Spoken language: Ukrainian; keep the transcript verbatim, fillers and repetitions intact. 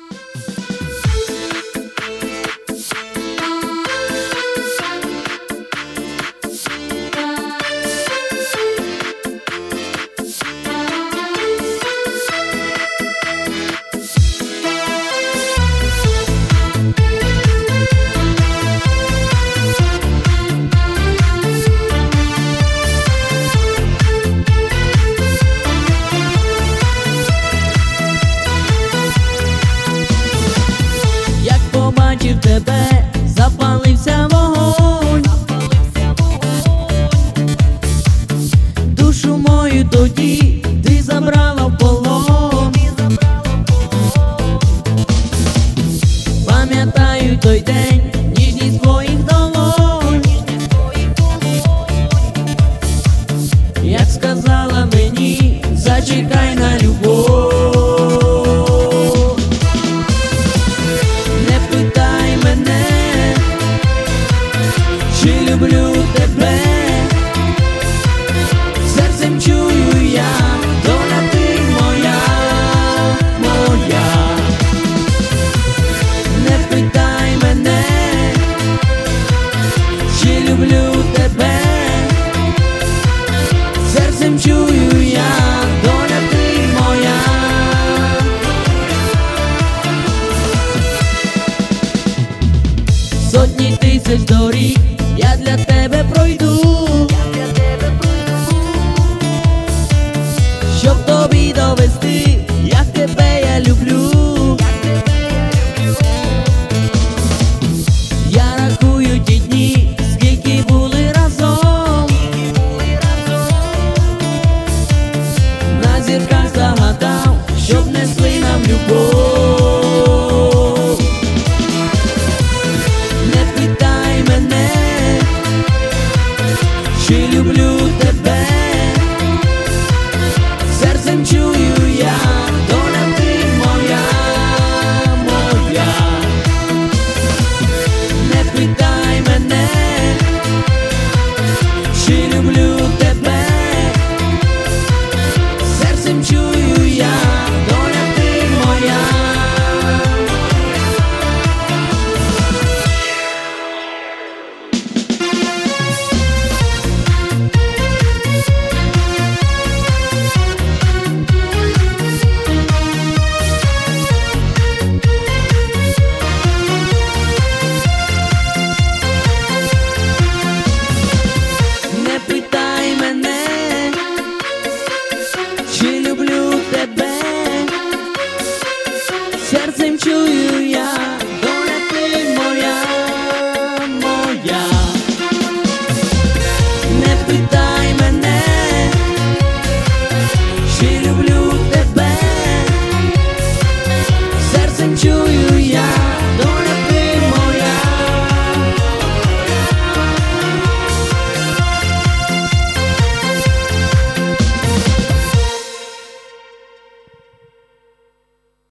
Побачив тебе, запалився вогонь, душу мою тоді ти забрала в полон. Пам'ятаю той день, ніжність твоїх долонь, як сказала мені, зачекай на любов. Люблю тебе, серцем чую я, доля ти моя, моя. Не питай мене, чи люблю тебе, серцем чую я, доля ти моя. Сотні тисяч доріг я для тебе пройду, щоб тобі довести, як тебе я люблю. Я рахую ті дні, скільки були разом, на зірках загадав, щоб несли нам любов. Не питай мене, чи люблю тебе, серцем чую я, доля ти моя, моя. Не питай мене, чи люблю тебе, серцем чую я, доля ти моя. Чи люблю тебе, серцем чую